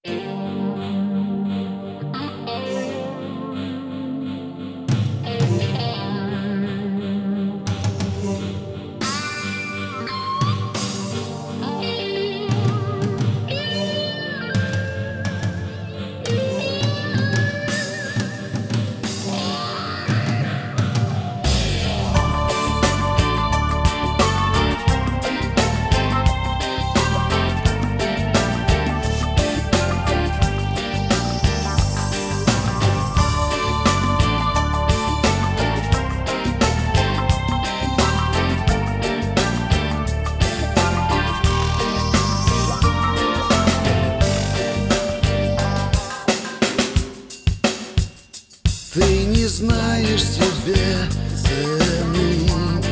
Ты не знаешь себе цены,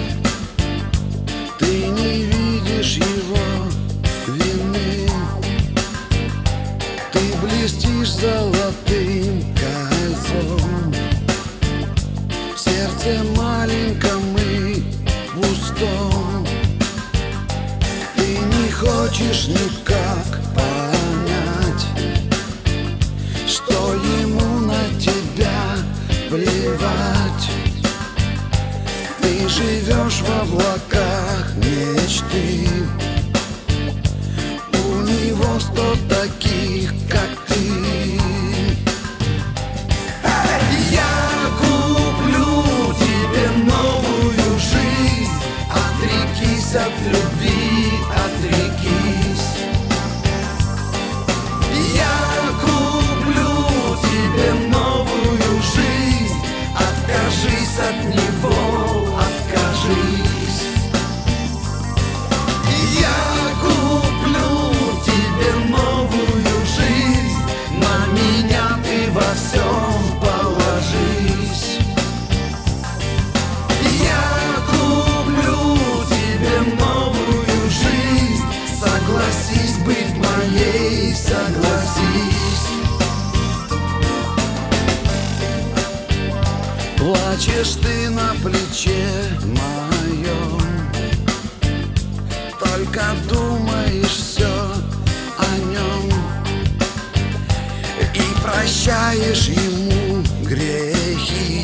ты не видишь его вины. Ты блестишь золотым кольцом в сердце маленьком и пустом. Ты не хочешь никак понять, что ему на тебя плевать. Ты живешь в облаках мечты, у него 100 таких, как ты. Я куплю тебе новую жизнь, отрекись от любви, отрекись. Я куплю тебе новую жизнь, откажись от него, откажись. Я куплю тебе новую жизнь, на меня ты во всем положись. Я куплю тебе новую жизнь, согласись быть моей, согласись. Плачешь ты на плече моем, только думаешь все о нем и прощаешь ему грехи.